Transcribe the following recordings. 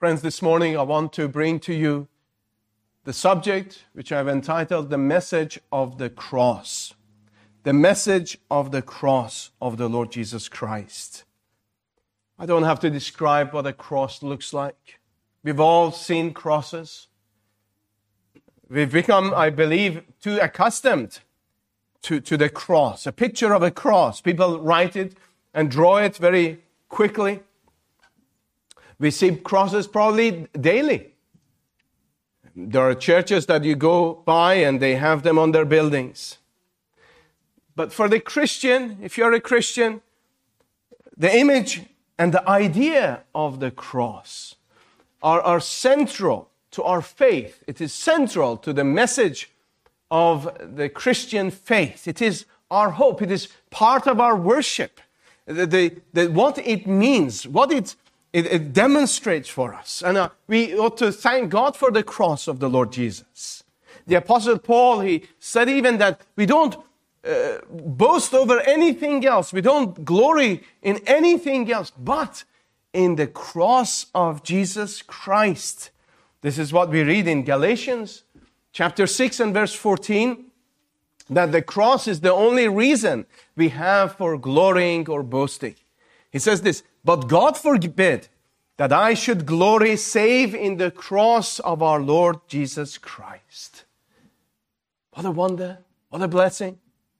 Friends, this morning I want to bring to you the subject which I've entitled The Message of the Cross. The message of the cross of the Lord Jesus Christ. I don't have to describe what a cross looks like. We've all seen crosses. We've become, I believe, too accustomed to the cross. A picture of a cross. People write it and draw it very quickly. We see crosses probably daily. There are churches that you go by and they have them on their buildings. But for the Christian, if you're a Christian, the image and the idea of the cross are central to our faith. It is central to the message of the Christian faith. It is our hope. It is part of our worship. What it means, what it demonstrates for us. And we ought to thank God for the cross of the Lord Jesus. The Apostle Paul, he said even that we don't boast over anything else. We don't glory in anything else but in the cross of Jesus Christ. This is what we read in Galatians chapter 6 and verse 14, that the cross is the only reason we have for glorying or boasting. He says this, but God forbid that I should glory save in the cross of our Lord Jesus Christ. What a wonder, what a blessing.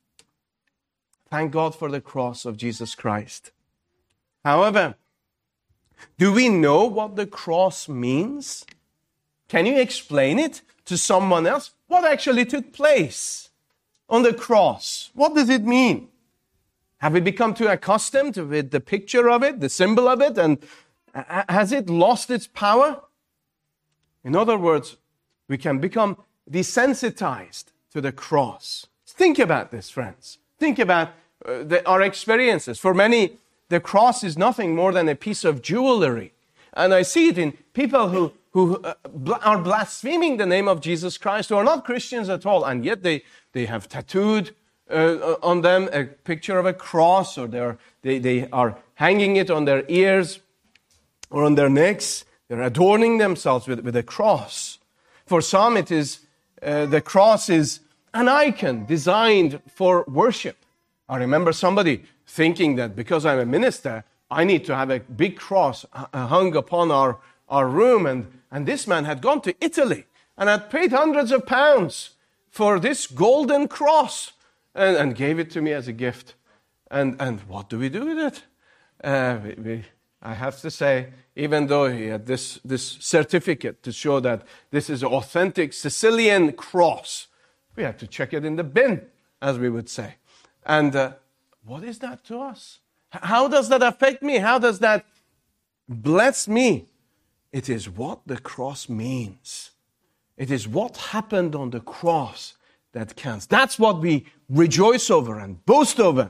Thank God for the cross of Jesus Christ. However, do we know what the cross means? Can you explain it to someone else? What actually took place on the cross? What does it mean? Have we become too accustomed with the picture of it, the symbol of it, and has it lost its power? In other words, we can become desensitized to the cross. Think about this, friends. Think about our experiences. For many, the cross is nothing more than a piece of jewelry. And I see it in people who are blaspheming the name of Jesus Christ, who are not Christians at all, and yet they have tattooed on them a picture of a cross, or they are hanging it on their ears or on their necks. They're adorning themselves with a cross. For some, it is the cross is an icon designed for worship. I remember somebody thinking that because I'm a minister, I need to have a big cross hung upon our room. And this man had gone to Italy and had paid hundreds of pounds for this golden cross and gave it to me as a gift. And what do we do with it? I have to say, even though he had this certificate to show that this is an authentic Sicilian cross, we had to check it in the bin, as we would say. And what is that to us? How does that affect me? How does that bless me? It is what the cross means. It is what happened on the cross that counts. That's what we rejoice over and boast over.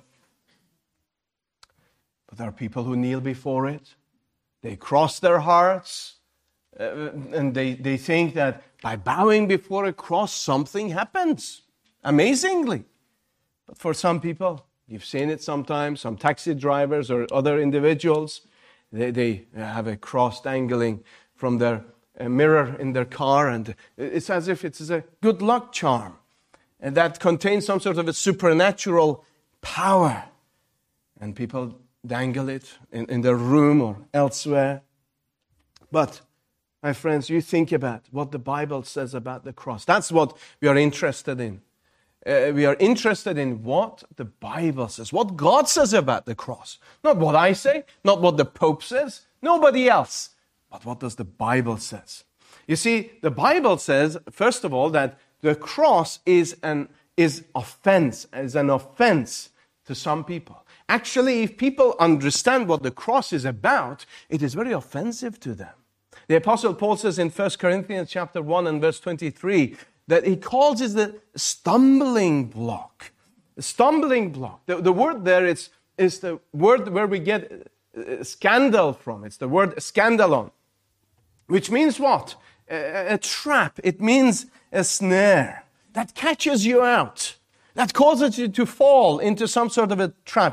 But there are people who kneel before it. They cross their hearts. And they think that by bowing before a cross, something happens. Amazingly. But for some people, you've seen it sometimes, some taxi drivers or other individuals, they have a cross dangling from their mirror in their car, and it's as if it's a good luck charm, and that contains some sort of a supernatural power. And people dangle it in their room or elsewhere. But, my friends, you think about what the Bible says about the cross. That's what we are interested in. We are interested in what the Bible says, what God says about the cross. Not what I say, not what the Pope says, nobody else. But what does the Bible says? You see, the Bible says, first of all, that the cross is an offense to some people. Actually, if people understand what the cross is about, it is very offensive to them. The Apostle Paul says in 1 Corinthians chapter 1 and verse 23, that he calls it the stumbling block. The stumbling block. The word there is the word where we get scandal from. It's the word scandalon, which means what? A trap. It means a snare that catches you out, that causes you to fall into some sort of a trap.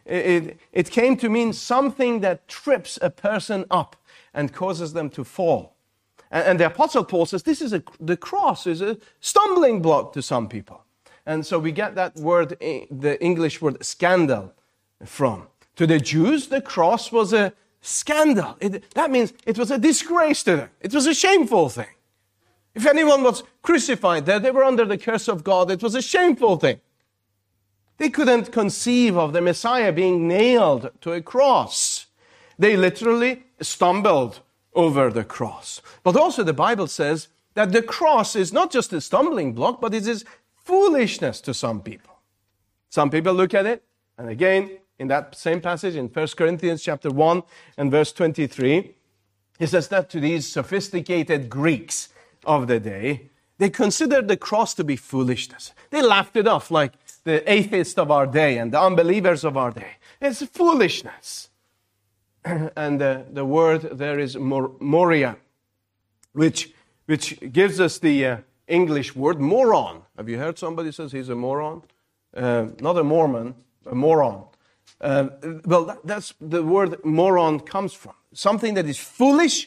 It came to mean something that trips a person up and causes them to fall. And the Apostle Paul says the cross is a stumbling block to some people. And so we get that word, the English word scandal, from. To the Jews, the cross was a scandal. That means it was a disgrace to them. It was a shameful thing. If anyone was crucified there, they were under the curse of God. It was a shameful thing. They couldn't conceive of the Messiah being nailed to a cross. They literally stumbled over the cross. But also the Bible says that the cross is not just a stumbling block, but it is foolishness to some people. Some people look at it, and again, in that same passage in 1 Corinthians chapter 1 and verse 23, he says that to these sophisticated Greeks of the day, they considered the cross to be foolishness. They laughed it off like the atheists of our day and the unbelievers of our day. It's foolishness. And the word there is moria, which gives us the English word moron. Have you heard somebody says he's a moron? Not a Mormon, a moron. Well, that's the word moron comes from. Something that is foolish.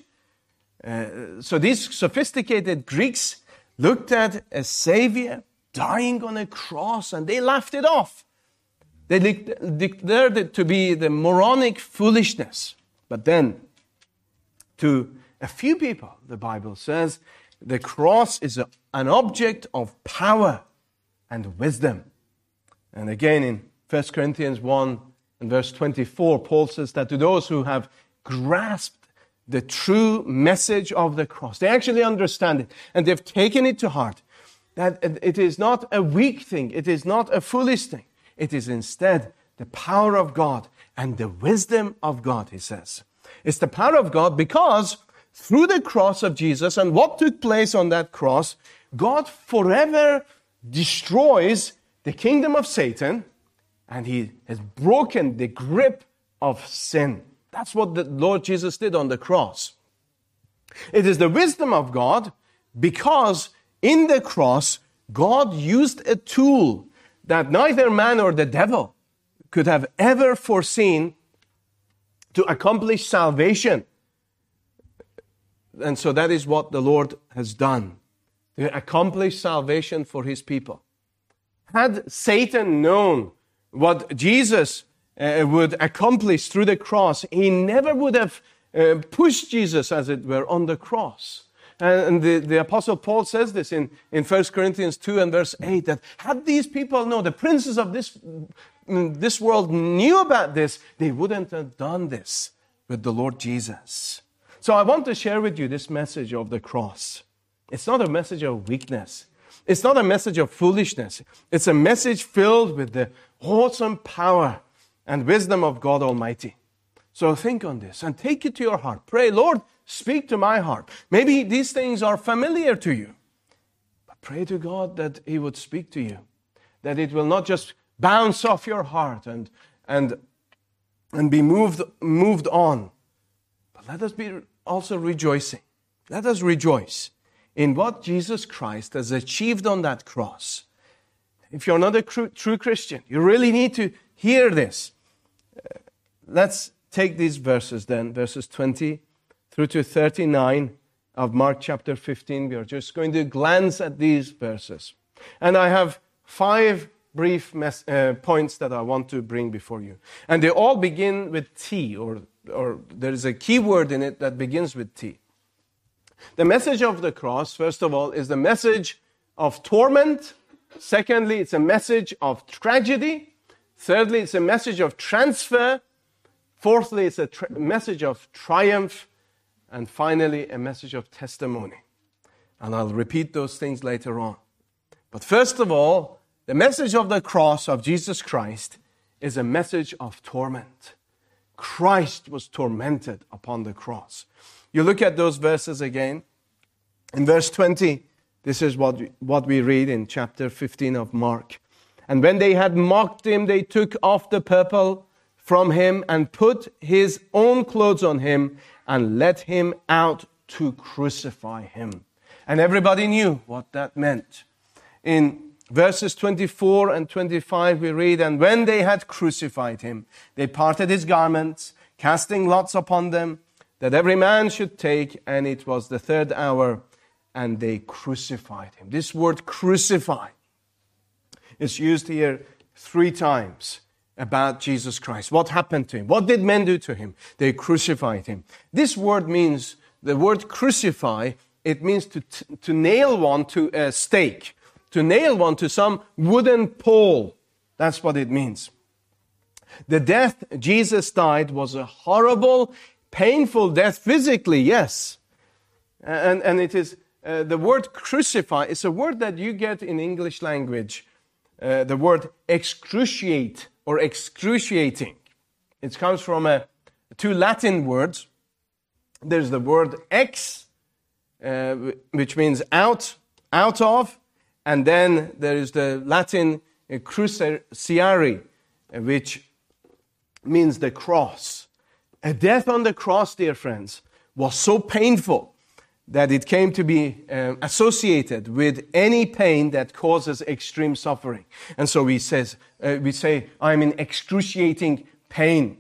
So these sophisticated Greeks looked at a Savior dying on a cross and they laughed it off. They declared it to be the moronic foolishness. But then, to a few people, the Bible says, the cross is an object of power and wisdom. And again, in 1 Corinthians 1 and verse 24, Paul says that to those who have grasped the true message of the cross, they actually understand it, and they've taken it to heart, that it is not a weak thing, it is not a foolish thing. It is instead the power of God and the wisdom of God, he says. It's the power of God because through the cross of Jesus and what took place on that cross, God forever destroys the kingdom of Satan and he has broken the grip of sin. That's what the Lord Jesus did on the cross. It is the wisdom of God because in the cross, God used a tool that neither man or the devil could have ever foreseen to accomplish salvation. And so that is what the Lord has done, to accomplish salvation for his people. Had Satan known what Jesus would accomplish through the cross, he never would have pushed Jesus, as it were, on the cross. And the Apostle Paul says this in 1 Corinthians 2 and verse 8, that had these people known, the princes of this world knew about this, they wouldn't have done this with the Lord Jesus. So I want to share with you this message of the cross. It's not a message of weakness. It's not a message of foolishness. It's a message filled with the awesome power and wisdom of God Almighty. So think on this and take it to your heart. Pray, Lord, speak to my heart. Maybe these things are familiar to you. But pray to God that he would speak to you. That it will not just bounce off your heart and be moved on. But let us be also rejoicing. Let us rejoice in what Jesus Christ has achieved on that cross. If you're not a true Christian, you really need to hear this. Let's take these verses then, verses 20 through to 39 of Mark chapter 15. We are just going to glance at these verses. And I have 5 brief points that I want to bring before you. And they all begin with T, or there is a key word in it that begins with T. The message of the cross, first of all, is the message of torment. Secondly, it's a message of tragedy. Thirdly, it's a message of transfer. Fourthly, it's a message of triumph. And finally, a message of testimony. And I'll repeat those things later on. But first of all, the message of the cross of Jesus Christ is a message of torment. Christ was tormented upon the cross. You look at those verses again. In verse 20, this is what we read in chapter 15 of Mark. And when they had mocked him, they took off the purple from him and put his own clothes on him and led him out to crucify him. And everybody knew what that meant. In verses 24 and 25, we read, "And when they had crucified him, they parted his garments, casting lots upon them, that every man should take, and it was the third hour, and they crucified him." This word crucify is used here 3 times about Jesus Christ. What happened to him? What did men do to him? They crucified him. This word means, the word crucify, it means to nail one to a stake, to nail one to some wooden pole. That's what it means. The death Jesus died was a horrible, painful death physically, yes. And it is, the word crucify is a word that you get in English language. The word excruciate or excruciating. It comes from 2 Latin words. There's the word ex, which means out of, and then there is the Latin cruciare, which means the cross. A death on the cross, dear friends, was so painful that it came to be associated with any pain that causes extreme suffering. And so we say, "I'm in excruciating pain."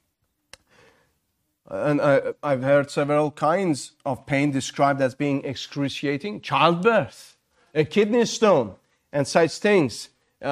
And I've heard several kinds of pain described as being excruciating. Childbirth, a kidney stone, and such things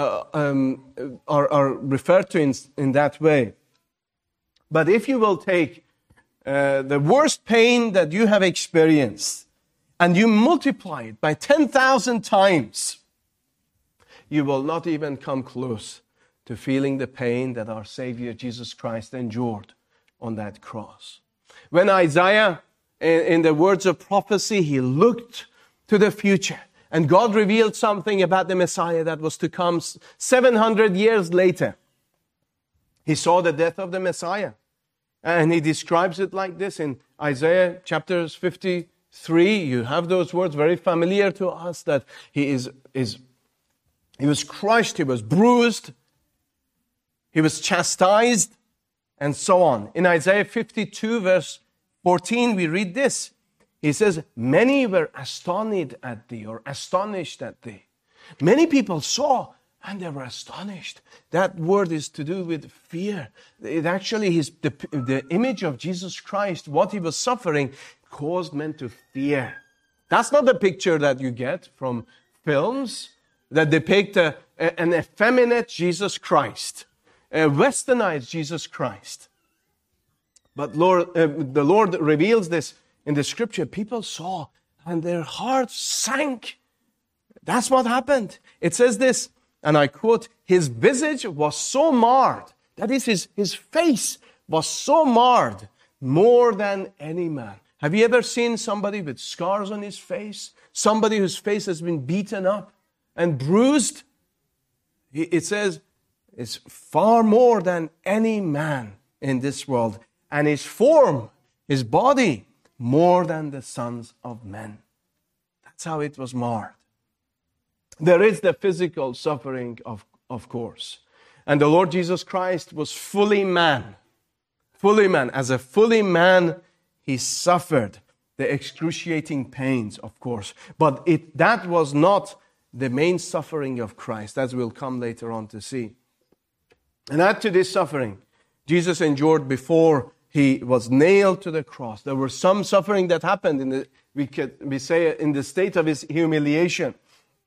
are referred to in that way. But if you will take the worst pain that you have experienced, and you multiply it by 10,000 times, you will not even come close to feeling the pain that our Savior Jesus Christ endured on that cross. When Isaiah, in the words of prophecy, he looked to the future, and God revealed something about the Messiah that was to come 700 years later. He saw the death of the Messiah. And he describes it like this in Isaiah chapters 53. You have those words very familiar to us, that he was crushed, he was bruised, he was chastised, and so on. In Isaiah 52 verse 14, we read this. He says, "Many were astonished at thee," or astonished at thee. Many people saw and they were astonished. That word is to do with fear. It actually is the image of Jesus Christ, what he was suffering, caused men to fear. That's not the picture that you get from films that depict an effeminate Jesus Christ, a westernized Jesus Christ. But the Lord reveals this in the scripture. People saw and their hearts sank. That's what happened. It says this, and I quote, "His visage was so marred," that is, his face was so marred, "more than any man." Have you ever seen somebody with scars on his face? Somebody whose face has been beaten up and bruised? It says, it's far more than any man in this world. And his form, his body, more than the sons of men. That's how it was marred. There is the physical suffering, of course. And the Lord Jesus Christ was fully man. Fully man. As a fully man, he suffered the excruciating pains, of course. But that was not the main suffering of Christ, as we'll come later on to see. And add to this suffering, Jesus endured before he was nailed to the cross. There was some suffering that happened we say in the state of his humiliation.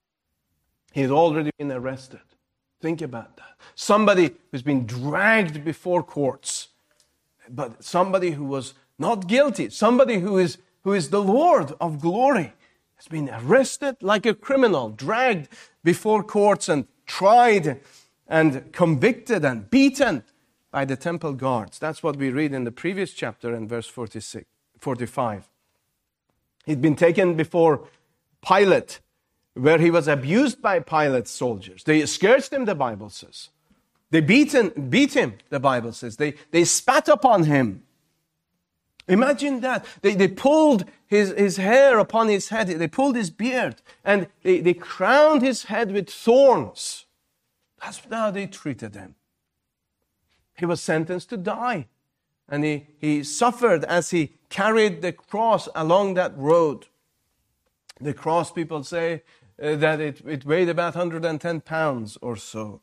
He had already been arrested. Think about that. Somebody who's been dragged before courts, but somebody who was not guilty, somebody who is the Lord of glory, has been arrested like a criminal, dragged before courts and tried and convicted and beaten by the temple guards. That's what we read in the previous chapter in verse 45. He'd been taken before Pilate, where he was abused by Pilate's soldiers. They scourged him, the Bible says. They beat him, the Bible says. They spat upon him. Imagine that. They pulled his hair upon his head. They pulled his beard. And they crowned his head with thorns. That's how they treated him. He was sentenced to die. And he suffered as he carried the cross along that road. The cross, people say, that it weighed about 110 pounds or so.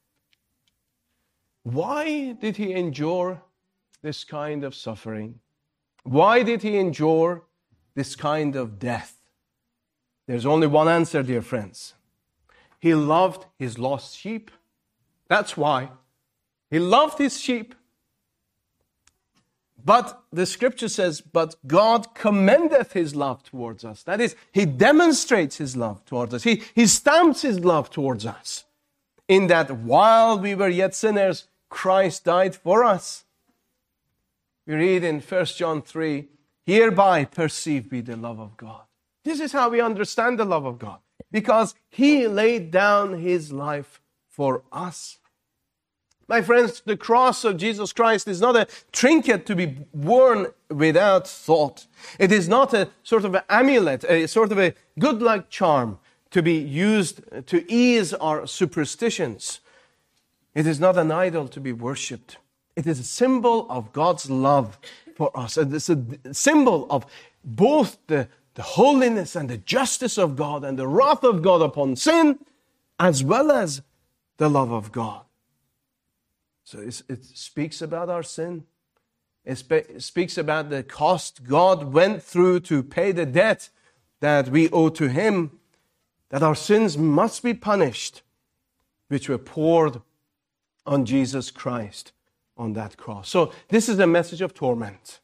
Why did he endure this kind of suffering? Why did he endure this kind of death? There's only one answer, dear friends. He loved his lost sheep. That's why. He loved his sheep. But the scripture says, but God commendeth his love towards us. That is, he demonstrates his love towards us. He stamps his love towards us. In that while we were yet sinners, Christ died for us. We read in 1 John 3, hereby perceive we the love of God. This is how we understand the love of God. Because he laid down his life for us. My friends, the cross of Jesus Christ is not a trinket to be worn without thought. It is not a sort of an amulet, a sort of a good luck charm to be used to ease our superstitions. It is not an idol to be worshipped. It is a symbol of God's love for us. And it's a symbol of both the holiness and the justice of God and the wrath of God upon sin, as well as the love of God. So it speaks about our sin. It speaks about the cost God went through to pay the debt that we owe to him, that our sins must be punished, which were poured on Jesus Christ on that cross. So this is a message of torment.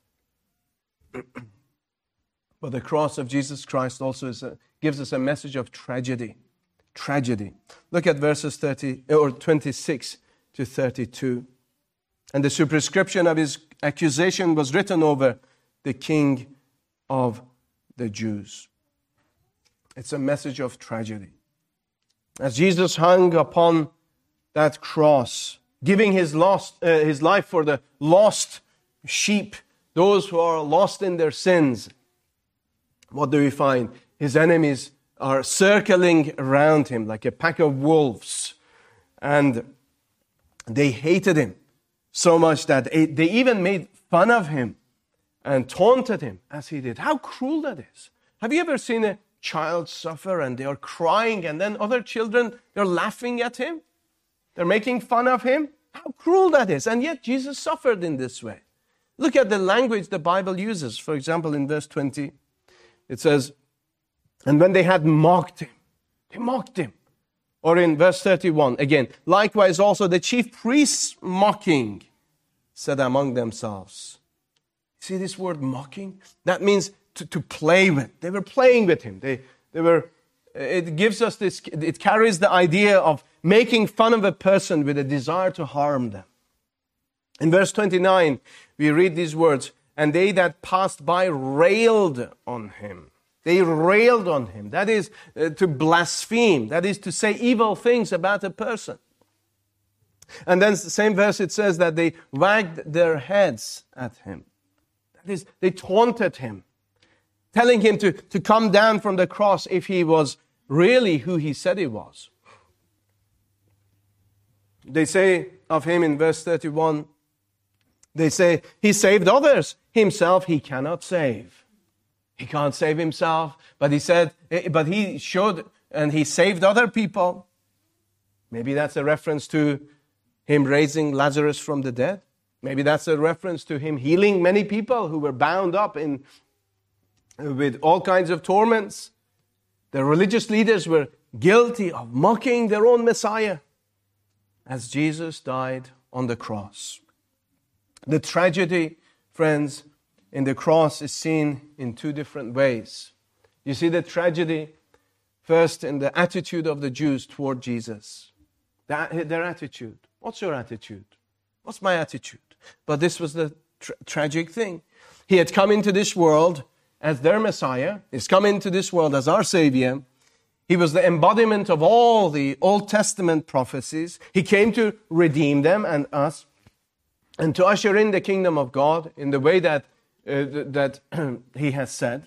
But the cross of Jesus Christ also gives us a message of tragedy. Tragedy. Look at verses 26 to 32. And the superscription of his accusation was written over the King of the Jews. It's a message of tragedy. As Jesus hung upon that cross, giving his life for the lost sheep, those who are lost in their sins, what do we find? His enemies are circling around him like a pack of wolves. And they hated him so much that they even made fun of him and taunted him as he did. How cruel that is. Have you ever seen a child suffer and they are crying and then other children, they're laughing at him? They're making fun of him? How cruel that is. And yet Jesus suffered in this way. Look at the language the Bible uses. For example, in verse 20, it says, and when they had mocked him, they mocked him. Or in verse 31, again, likewise also the chief priests mocking said among themselves. See this word mocking? That means to play with. They were playing with him. They were. It gives us this, it carries the idea of making fun of a person with a desire to harm them. In verse 29, we read these words, and they that passed by railed on him. They railed on him. That is to blaspheme. That is to say evil things about a person. And then the same verse it says that they wagged their heads at him. That is, they taunted him, telling him to come down from the cross if he was really who he said he was. They say of him in verse 31, they say, he saved others. Himself he cannot save. He can't save himself. But he showed and he saved other people. Maybe that's a reference to him raising Lazarus from the dead. Maybe that's a reference to him healing many people who were bound up with all kinds of torments. The religious leaders were guilty of mocking their own Messiah as Jesus died on the cross. The tragedy, friends, in the cross is seen in two different ways. You see the tragedy first in the attitude of the Jews toward Jesus. Their attitude. What's your attitude? What's my attitude? But this was the tragic thing. He had come into this world as their Messiah. He's come into this world as our Savior. He was the embodiment of all the Old Testament prophecies. He came to redeem them and us and to usher in the kingdom of God in the way that he has said.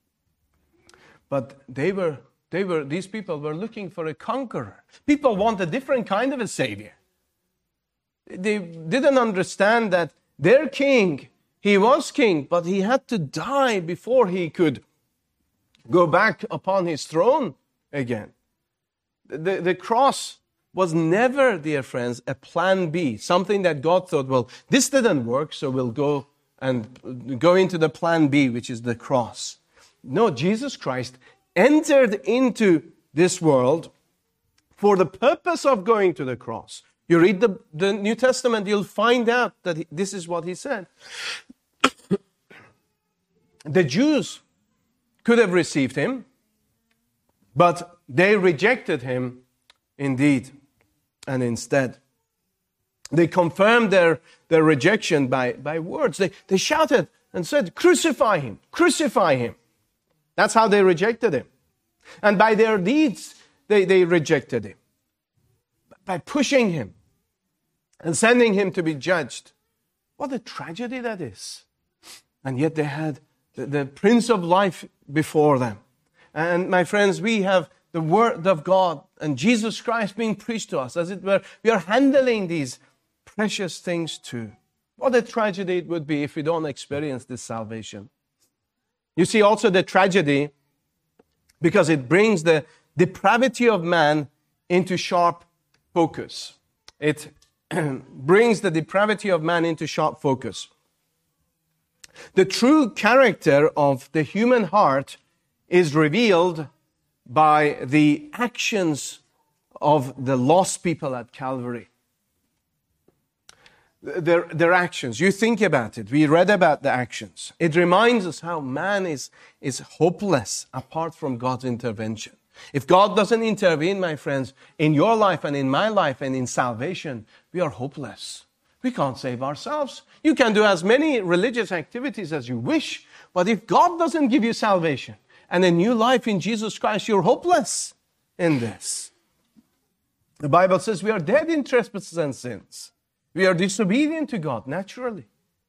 But these people were looking for a conqueror. People want a different kind of a Savior. They didn't understand that their king, he was king, but he had to die before he could go back upon his throne again. The cross was never, dear friends, a plan B, something that God thought, well, this didn't work, so we'll go into the plan B, which is the cross. No, Jesus Christ entered into this world for the purpose of going to the cross. You read the New Testament, you'll find out that this is what he said. The Jews could have received him, but they rejected him indeed. And instead, they confirmed their rejection by words. They shouted and said, crucify him, crucify him. That's how they rejected him. And by their deeds, they rejected him. By pushing him and sending him to be judged. What a tragedy that is. And yet they had the Prince of Life before them. And my friends, we have the Word of God and Jesus Christ being preached to us. As it were, we are handling these precious things too. What a tragedy it would be if we don't experience this salvation. You see also the tragedy because it brings the depravity of man into sharp focus. It brings the depravity of man into sharp focus. The true character of the human heart is revealed by the actions of the lost people at Calvary. Their actions. You think about it. We read about the actions. It reminds us how man is hopeless apart from God's intervention. If God doesn't intervene, my friends, in your life and in my life and in salvation, we are hopeless. We can't save ourselves. You can do as many religious activities as you wish, but if God doesn't give you salvation and a new life in Jesus Christ, you're hopeless in this. The Bible says we are dead in trespasses and sins. We are disobedient to God naturally.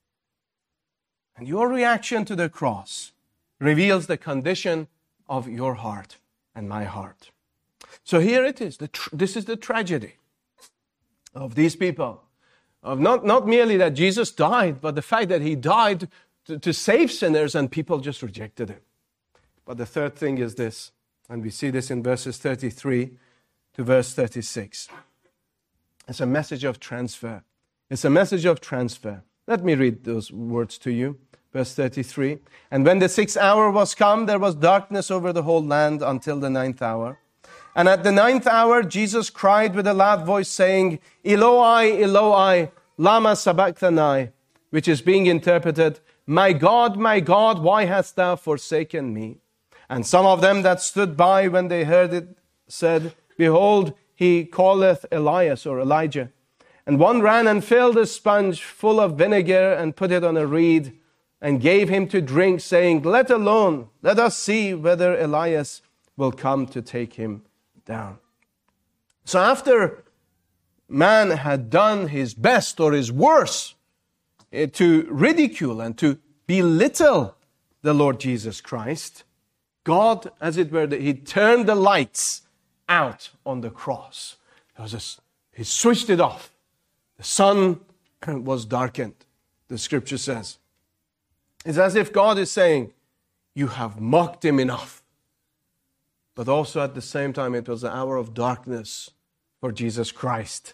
And your reaction to the cross reveals the condition of your heart and my heart. So here it is. This is the tragedy of these people. Of not merely that Jesus died, but the fact that he died to save sinners and people just rejected him. But the third thing is this, and we see this in verses 33 to verse 36. It's a message of transfer. It's a message of transfer. Let me read those words to you. Verse 33. And when the 6th hour was come, there was darkness over the whole land until the 9th hour. And at the 9th hour, Jesus cried with a loud voice, saying, Eloi, Eloi, lama sabachthani, which is being interpreted, my God, why hast thou forsaken me? And some of them that stood by when they heard it said, Behold, he calleth Elias or Elijah. And one ran and filled a sponge full of vinegar and put it on a reed and gave him to drink, saying, Let alone, let us see whether Elias will come to take him down. So after man had done his best or his worst to ridicule and to belittle the Lord Jesus Christ, God, as it were, he turned the lights out on the cross. He switched it off. The sun was darkened, the scripture says. It's as if God is saying, you have mocked him enough. But also at the same time, it was an hour of darkness for Jesus Christ.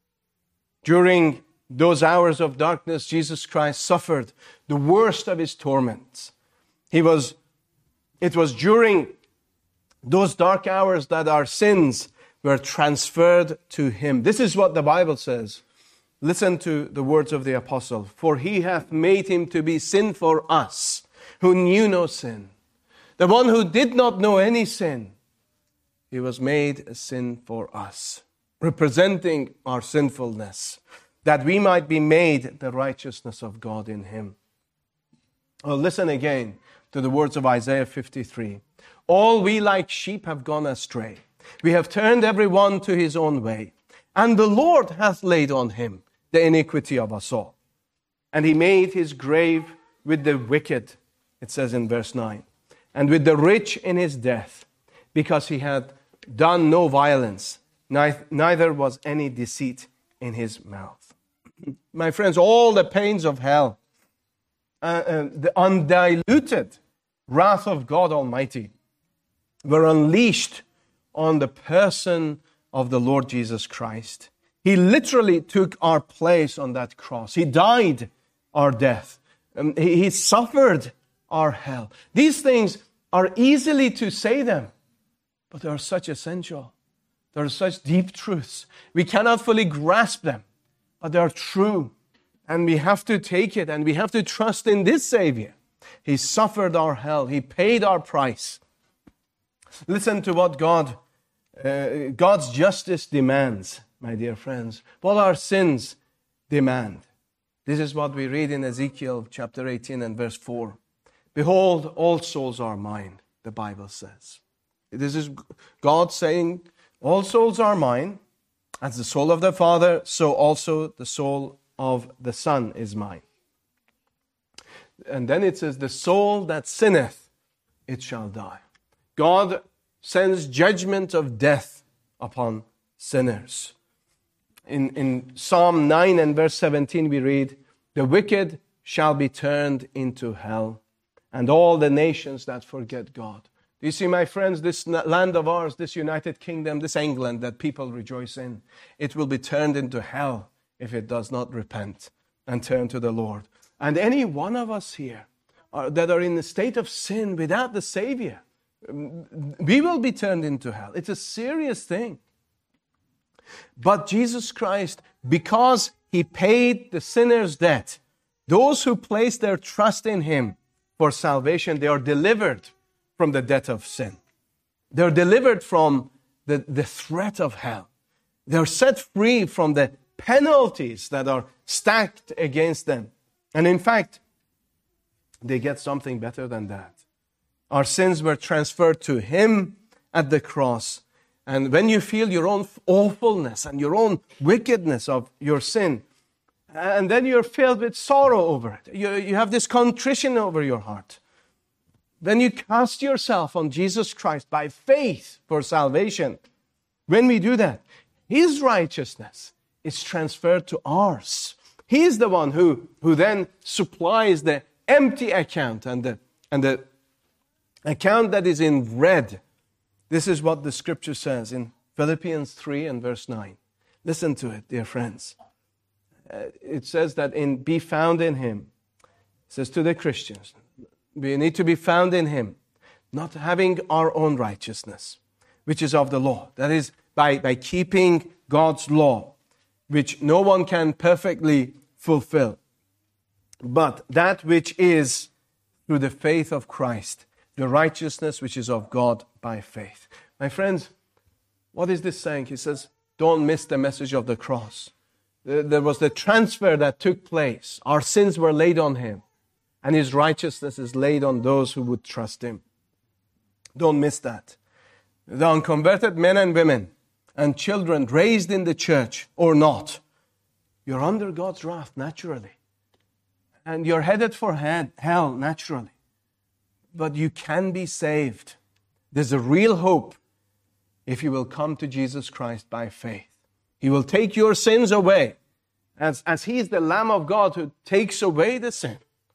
During those hours of darkness, Jesus Christ suffered the worst of his torments. It was during those dark hours that our sins were transferred to him. This is what the Bible says. Listen to the words of the apostle. For he hath made him to be sin for us, who knew no sin. The one who did not know any sin, he was made a sin for us, representing our sinfulness, that we might be made the righteousness of God in him. Oh, listen again to the words of Isaiah 53. All we like sheep have gone astray. We have turned every one to his own way. And the Lord hath laid on him the iniquity of us all. And he made his grave with the wicked, it says in verse 9, and with the rich in his death, because he had done no violence, neither was any deceit in his mouth. My friends, all the pains of hell, the undiluted wrath of God Almighty were unleashed on the person of the Lord Jesus Christ. He literally took our place on that cross. He died our death. He suffered our hell. These things are easily to say them, but they are such essential. They are such deep truths. We cannot fully grasp them, but they are true. And we have to take it, and we have to trust in this Savior. He suffered our hell. He paid our price. Listen to what God's justice demands, my dear friends. What our sins demand. This is what we read in Ezekiel chapter 18 and verse 4. Behold, all souls are mine, the Bible says. This is God saying, all souls are mine. As the soul of the Father, so also the soul of the Son is mine. And then it says, the soul that sinneth, it shall die. God sends judgment of death upon sinners. In Psalm 9 and verse 17 we read, the wicked shall be turned into hell, and all the nations that forget God. Do you see, my friends, this land of ours, this United Kingdom, this England that people rejoice in, it will be turned into hell if it does not repent and turn to the Lord. And any one of us here that are in a state of sin without the Savior, we will be turned into hell. It's a serious thing. But Jesus Christ, because He paid the sinner's debt, those who place their trust in Him for salvation, they are delivered from the debt of sin. They're delivered from the threat of hell. They're set free from the penalties that are stacked against them. And in fact, they get something better than that. Our sins were transferred to Him at the cross. And when you feel your own awfulness and your own wickedness of your sin, and then you're filled with sorrow over it, you have this contrition over your heart. Then you cast yourself on Jesus Christ by faith for salvation. When we do that, His righteousness is transferred to ours. He is the one who then supplies the empty account and the account that is in red. This is what the scripture says in Philippians 3 and verse 9. Listen to it, dear friends. It says that be found in Him. It says to the Christians, we need to be found in Him, not having our own righteousness, which is of the law. That is, by keeping God's law, which no one can perfectly fulfill. But that which is through the faith of Christ, the righteousness which is of God by faith. My friends, what is this saying? He says, don't miss the message of the cross. There was the transfer that took place. Our sins were laid on Him, and His righteousness is laid on those who would trust Him. Don't miss that. The unconverted men and women and children raised in the church or not, you're under God's wrath naturally. And you're headed for hell naturally. But you can be saved. There's a real hope if you will come to Jesus Christ by faith. He will take your sins away as He is the Lamb of God who takes away the sin.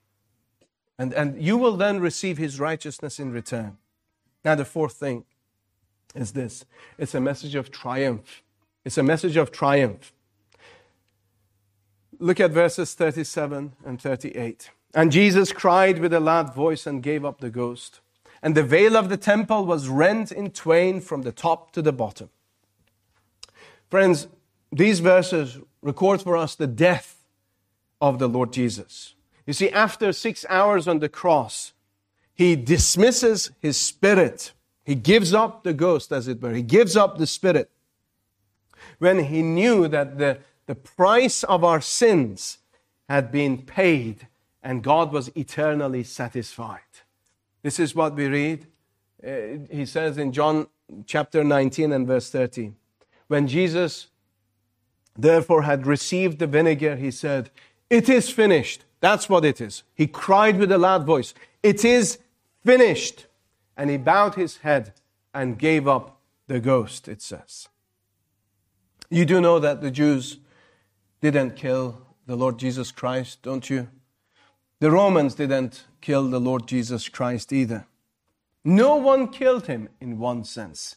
And you will then receive His righteousness in return. Now the fourth thing is this. It's a message of triumph. It's a message of triumph. Look at verses 37 and 38. And Jesus cried with a loud voice and gave up the ghost. And the veil of the temple was rent in twain from the top to the bottom. Friends, these verses record for us the death of the Lord Jesus. You see, after 6 hours on the cross, He dismisses His spirit. He gives up the ghost, as it were. He gives up the spirit. When He knew that the price of our sins had been paid and God was eternally satisfied. This is what we read. He says in John chapter 19 and verse 13. When Jesus therefore had received the vinegar, He said, "It is finished." That's what it is. He cried with a loud voice, "It is finished." And He bowed His head and gave up the ghost, it says. You do know that the Jews didn't kill the Lord Jesus Christ, don't you? The Romans didn't kill the Lord Jesus Christ either. No one killed Him in one sense.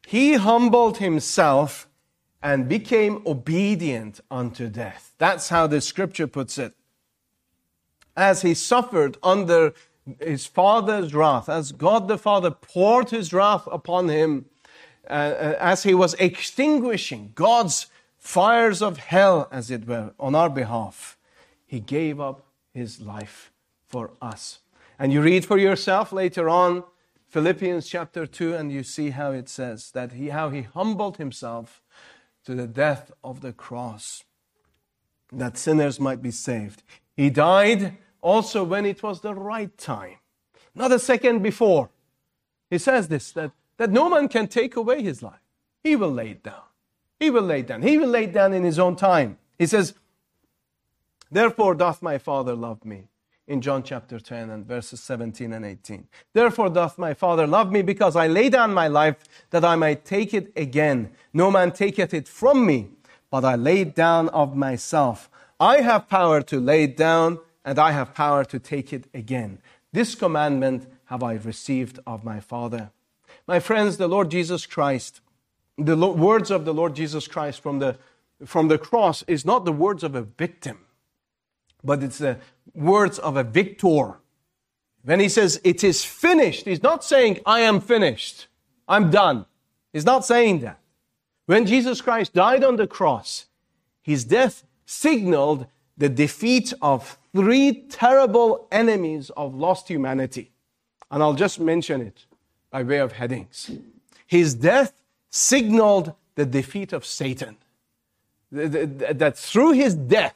He humbled himself and became obedient unto death. That's how the scripture puts it. As he suffered under his Father's wrath, as God the Father poured his wrath upon him, as he was extinguishing God's fires of hell, as it were, on our behalf, he gave up his life for us. And you read for yourself later on, Philippians chapter 2, and you see how it says that how he humbled himself to the death of the cross, that sinners might be saved. He died also when it was the right time, not a second before. He says this, that no man can take away his life. He will lay it down. He will lay it down. He will lay it down in his own time. He says, therefore doth my Father love me. In John chapter 10 and verses 17 and 18. Therefore doth my Father love me, because I lay down my life that I might take it again. No man taketh it from me, but I lay it down of myself. I have power to lay it down, and I have power to take it again. This commandment have I received of my Father. My friends, the Lord Jesus Christ, the words of the Lord Jesus Christ from the cross is not the words of a victim, but it's the words of a victor. When he says, it is finished, he's not saying, I am finished, I'm done. He's not saying that. When Jesus Christ died on the cross, his death signaled the defeat of 3 terrible enemies of lost humanity. And I'll just mention it by way of headings. His death signaled the defeat of Satan. That through his death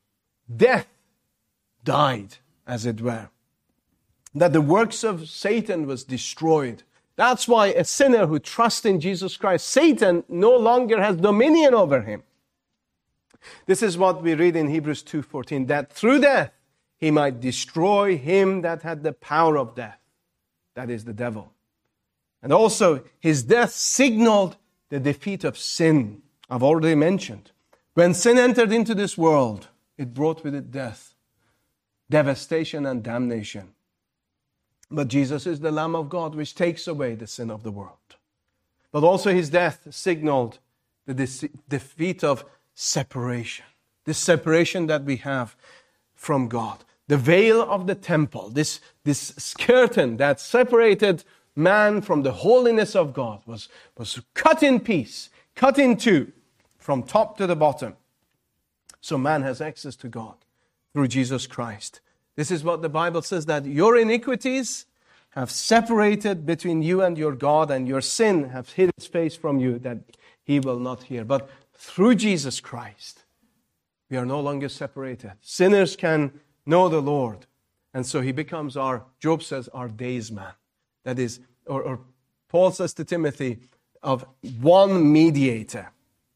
died, as it were. That the works of Satan was destroyed. That's why a sinner who trusts in Jesus Christ, Satan no longer has dominion over him. This is what we read in Hebrews 2:14, that through death he might destroy him that had the power of death. That is the devil. And also his death signaled the defeat of sin. I've already mentioned. When sin entered into this world, it brought with it death, devastation and damnation. But Jesus is the Lamb of God which takes away the sin of the world. But also his death signaled the defeat of separation. This separation that we have from God. The veil of the temple, this curtain that separated man from the holiness of God was cut in piece, cut in two, from top to the bottom. So man has access to God through Jesus Christ. This is what the Bible says, that your iniquities have separated between you and your God, and your sin have hid its face from you, that he will not hear. But through Jesus Christ, we are no longer separated. Sinners can know the Lord. And so he becomes Job says, our daysman. That is, or Paul says to Timothy, of one mediator.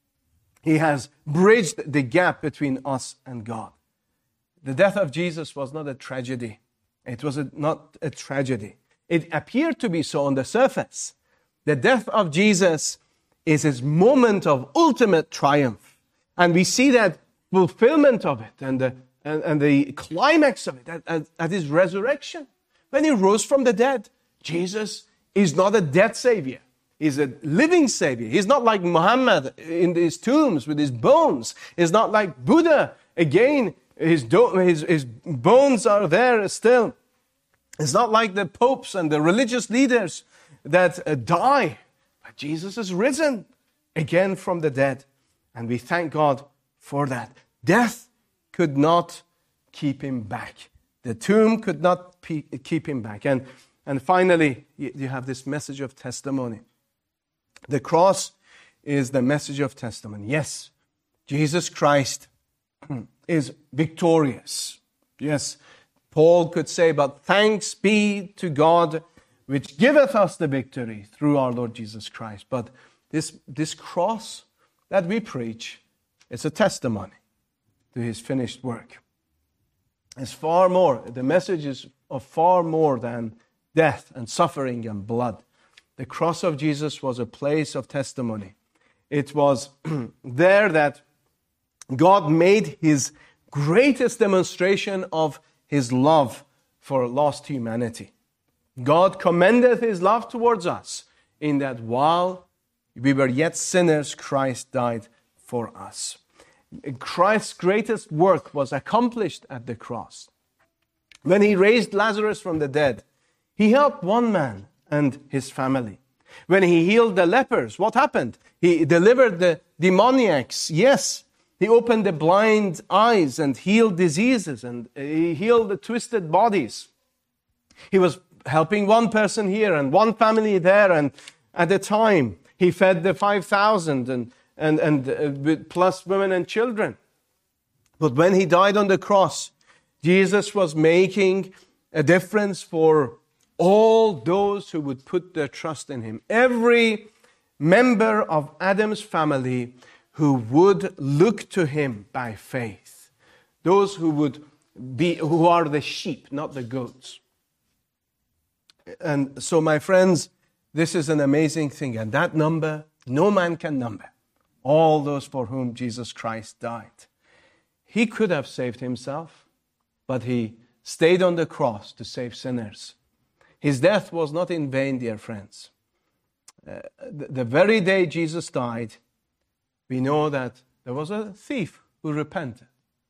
He has bridged the gap between us and God. The death of Jesus was not a tragedy. It was not a tragedy. It appeared to be so on the surface. The death of Jesus is his moment of ultimate triumph. And we see that fulfillment of it and the climax of it at his resurrection. When he rose from the dead, Jesus is not a dead Savior. He's a living Savior. He's not like Muhammad in his tombs with his bones. He's not like Buddha. Again, his bones are there still. It's not like the popes and the religious leaders that die. But Jesus is risen again from the dead. And we thank God for that. Death could not keep him back. The tomb could not keep him back. And finally, you have this message of testimony. The cross is the message of testimony. Yes, Jesus Christ is victorious. Yes, Paul could say, but thanks be to God which giveth us the victory through our Lord Jesus Christ. But this cross that we preach is a testimony to his finished work. It's far more, the message is of far more than death and suffering and blood. The cross of Jesus was a place of testimony. It was there that God made his greatest demonstration of his love for lost humanity. God commendeth his love towards us in that while We were yet sinners, Christ died for us. Christ's greatest work was accomplished at the cross. When he raised Lazarus from the dead, he helped one man and his family. When he healed the lepers, what happened? He delivered the demoniacs. Yes, he opened the blind eyes and healed diseases, and he healed the twisted bodies. He was helping one person here and one family there, and at the time he fed the 5,000 and plus women and children. But when he died on the cross, Jesus was making a difference for all those who would put their trust in him. Every member of Adam's family who would look to him by faith. Those who are the sheep, not the goats. And so, my friends, this is an amazing thing. And that number, no man can number. All those for whom Jesus Christ died. He could have saved himself, but he stayed on the cross to save sinners. His death was not in vain, dear friends. The very day Jesus died, we know that there was a thief who repented,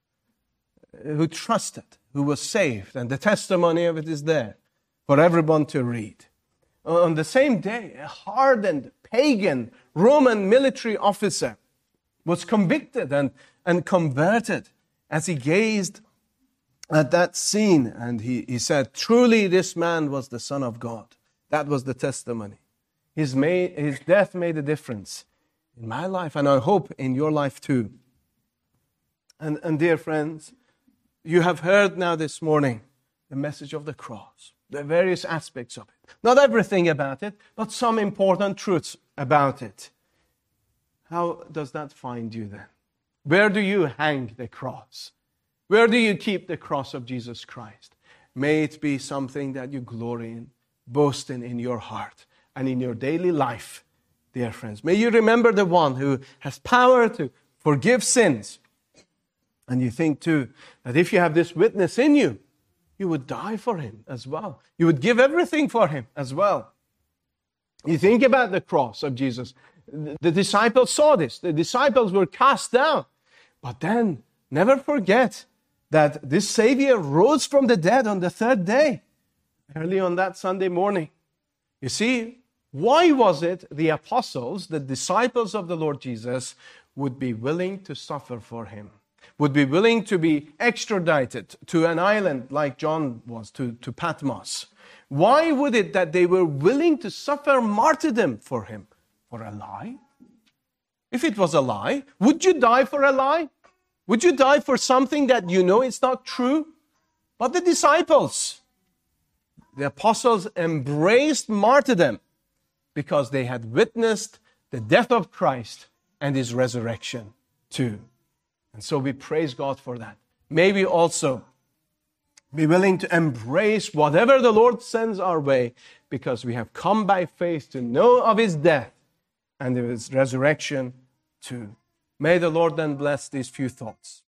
who trusted, who was saved, and the testimony of it is there for everyone to read. On the same day, a hardened pagan Roman military officer was convicted and converted as he gazed at that scene, and he said, truly this man was the Son of God. That was the testimony. His death made a difference in my life, and I hope in your life too. And dear friends, you have heard now this morning the message of the cross, the various aspects of it. Not everything about it, but some important truths about it. How does that find you then? Where do you hang the cross? Where do you keep the cross of Jesus Christ? May it be something that you glory in, boast in your heart and in your daily life, dear friends. May you remember the one who has power to forgive sins. And you think too that if you have this witness in you, you would die for him as well. You would give everything for him as well. You think about the cross of Jesus. The disciples saw this. The disciples were cast down. But then, never forget that this Savior rose from the dead on the third day, early on that Sunday morning. You see, why was it the apostles, the disciples of the Lord Jesus, would be willing to suffer for him? Would be willing to be extradited to an island like John was, to Patmos? Why would it that they were willing to suffer martyrdom for him? For a lie? If it was a lie, would you die for a lie? Would you die for something that you know is not true? But the disciples, the apostles, embraced martyrdom because they had witnessed the death of Christ and his resurrection too. And so we praise God for that. May we also be willing to embrace whatever the Lord sends our way because we have come by faith to know of his death and of his resurrection too. May the Lord then bless these few thoughts.